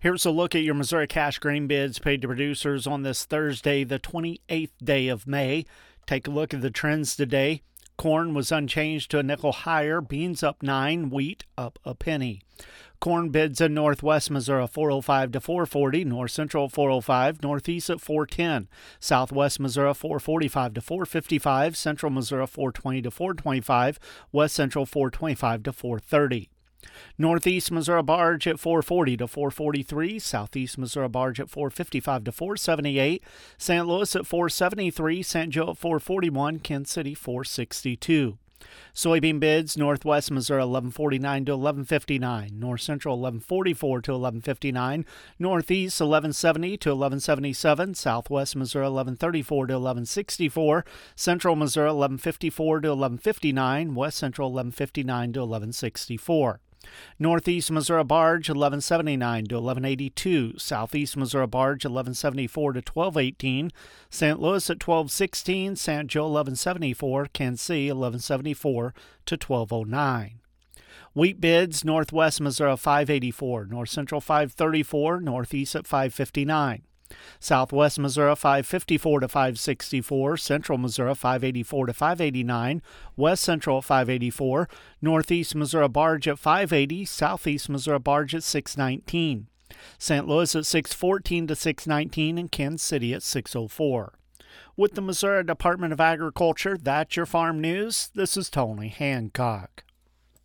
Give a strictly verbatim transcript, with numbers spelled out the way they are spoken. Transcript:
Here's a look at your Missouri cash grain bids paid to producers on this Thursday, the twenty-eighth day of May. Take a look at the trends today. Corn was unchanged to a nickel higher, beans up nine, wheat up a penny. Corn bids in northwest Missouri four oh five to four forty, north central four oh five, northeast at four ten, southwest Missouri four forty-five to four fifty-five, central Missouri four twenty to four twenty-five, west central four twenty-five to four thirty. Northeast Missouri barge at four forty to four forty-three, Southeast Missouri barge at four fifty-five to four seventy-eight, Saint Louis at four seventy-three, Saint Joe at four forty-one, Kansas City four sixty-two. Soybean bids, Northwest Missouri eleven forty-nine to eleven fifty-nine, North Central eleven forty-four to eleven fifty-nine, Northeast eleven seventy to eleven seventy-seven, Southwest Missouri eleven thirty-four to eleven sixty-four, Central Missouri eleven fifty-four to eleven fifty-nine, West Central eleven fifty-nine to eleven sixty-four. Northeast Missouri barge eleven seventy-nine to eleven eighty-two, Southeast Missouri barge eleven seventy-four to twelve eighteen, Saint Louis at twelve sixteen, Saint Joe eleven seventy-four, Kansas City eleven seventy-four to twelve oh nine. Wheat bids, Northwest Missouri five eighty-four, North Central five thirty-four, Northeast at five fifty-nine. Southwest Missouri five fifty-four to five sixty-four, Central Missouri five eighty-four to five eighty-nine, West Central at five eighty-four, Northeast Missouri barge at five eighty, Southeast Missouri barge at six nineteen, Saint Louis at six fourteen to six nineteen, and Kansas City at six oh four. With the Missouri Department of Agriculture, that's your farm news. This is Tony Hancock.